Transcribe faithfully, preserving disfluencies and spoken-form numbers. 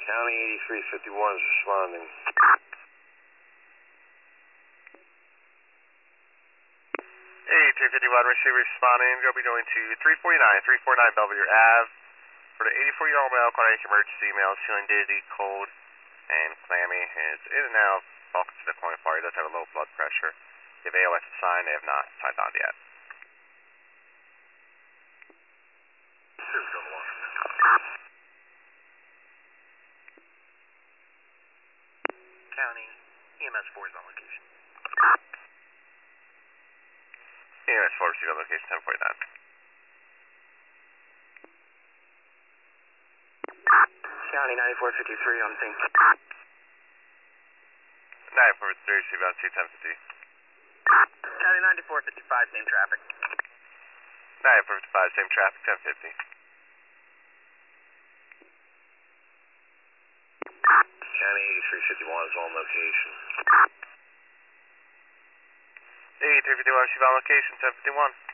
County eighty-three fifty-one is responding. eighty-three fifty-one, receiver responding. You'll be going to three forty-nine, three forty-nine Belvedere Ave for the eighty-four-year-old male cardiac emergency male, feeling dizzy, cold, and clammy. Is in and out, welcome to the coin party. Does have a low blood pressure. If A O S is signed, they have not signed on yet. County E M S four is on location. E M S four received on location ten forty-nine. County ninety-four fifty-three on scene. ninety-four fifty-three received on C ten fifty. County ninety-four fifty-five, same traffic. ninety-four fifty-five, same traffic, ten fifty. County eighty-three fifty-one is on location. eighty-three fifty-one received on location, ten fifty-one.